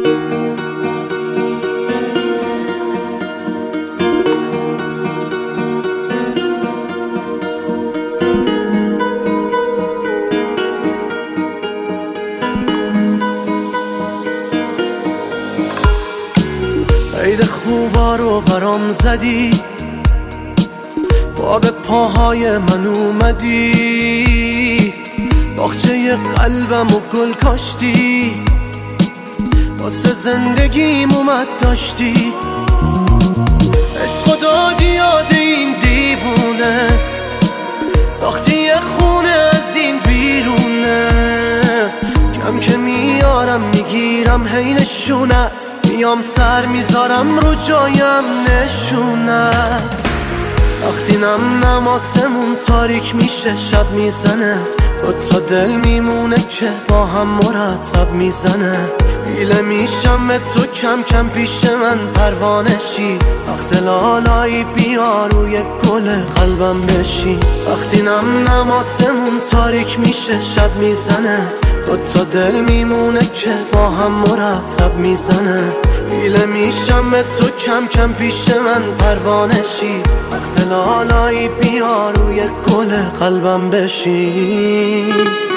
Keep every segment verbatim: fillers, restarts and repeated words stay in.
عید خوبا رو برام زدی، با به پاهای من اومدی، باغچه قلبم و گل کاشتی، واسه زندگیم اومد داشتی، عشق دادی یاد این دیوونه، ساختی یه خونه از این بیرونه، کم که میارم میگیرم هی نشونت، میام سر میذارم رو جایم نشونت، وقتی نم نماسمون تاریک میشه شب میزنه، دوتا دل میمونه که با هم مرتب میزنه، بیله میشم به تو کم کم پیش من پروانشی، وقت لالایی بیا روی گل قلبم بشی، وقتی نم نماسمون تاریک میشه شب میزنه، دوتا دل میمونه که با هم مرتب میزنه، بیله میشم به تو کم کم پیش من پروانشی، وقت لالایی بیا روی گل قلبم بشی.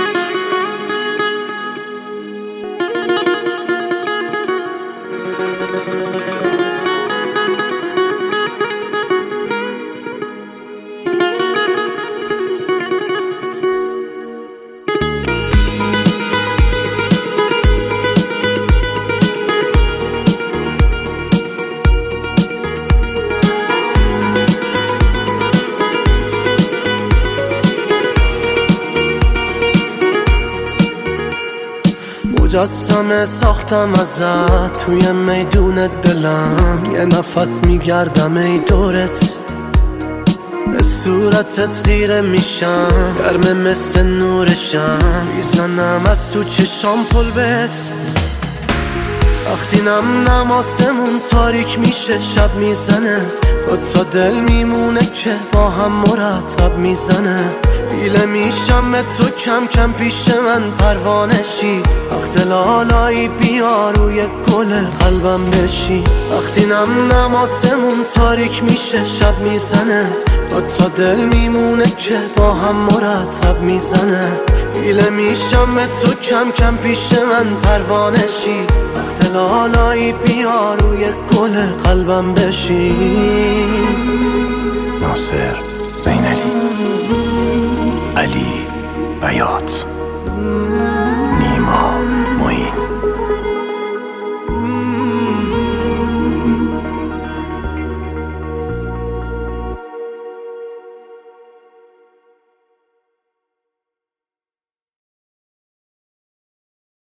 مجسمه ساختم ازت توی میدون دلم، یه نفس میگردم ای دورت، به صورتت خیره میشم، گرمه مثل نورشم، میزنم از تو چشام پل بهت، وقتی نم نماسمون تاریک میشه شب میزنه، دوتا دل میمونه که با هم مرتب میزنه، بیله میشم به تو کم کم پیش من پروانشی، وقت لالایی بیا روی گل قلبم بشی، وقتی نم نماسمون تاریک میشه شب میزنه، دوتا دل میمونه که با هم مرتب میزنه، بیله میشم به تو کم کم پیش من پروانشی، وقت لالایی بیا روی گل قلبم بشی. ناصر زینلی، علی بیات.